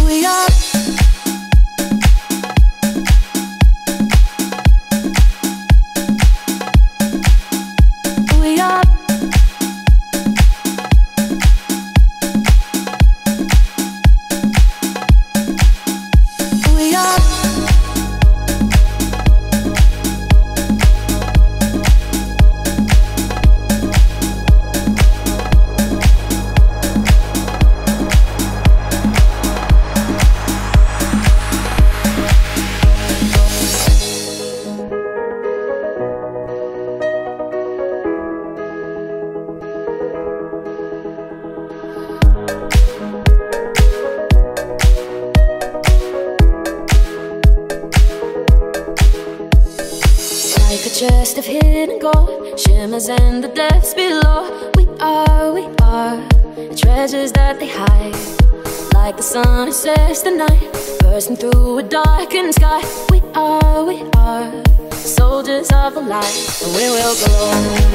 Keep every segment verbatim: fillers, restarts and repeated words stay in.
Chest of hidden gold shimmers in the depths below. We are, we are the treasures that they hide. Like the sun who sets the night, bursting through a darkened sky. We are, we are soldiers of the light, and we will glow.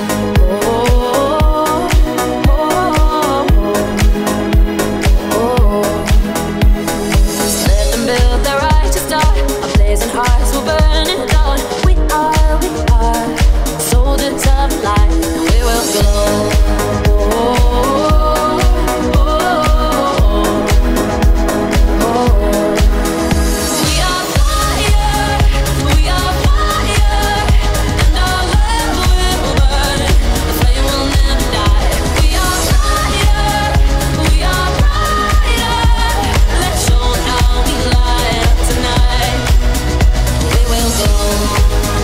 Oh, oh, oh, oh, oh. Just let them build their righteous star. Our blazing hearts will burn it down. We are, we are soldiers of the light, and we will glow. Oh, oh, oh, oh, oh. We are fire, we are fire, and our love will burn. The flame will never die. We are fire, we are fire. Let's show how we light up tonight. We will go.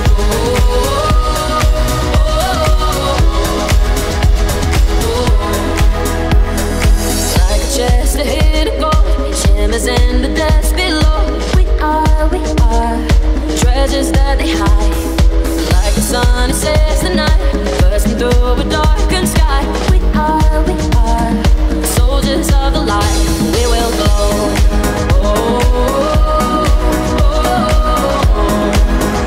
Like a chest of hidden gold, shimmers in the depths below. We are, we are treasures that they hide. Like the sun, it sets the night, bursting through a darkened sky. We are, we are soldiers of the light. We will go. Oh, oh, oh,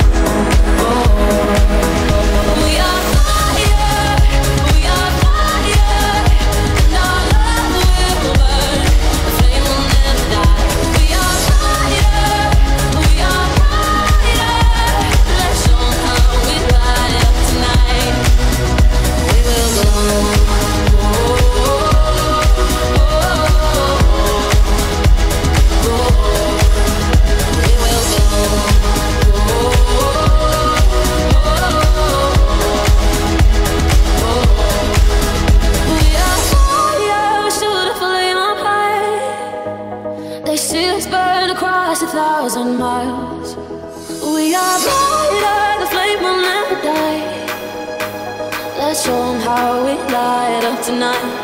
oh. We are fire, we are fire, and our love will burn. The flame will never die. We are fire, we are fire. Let's show how we light up tonight. We will go. Oh, oh, oh, oh. We will go. We are fire, we shoot a flame up high. They see us burn across a thousand miles. We are brighter, the flame will never die. Let's show 'em how we light up tonight.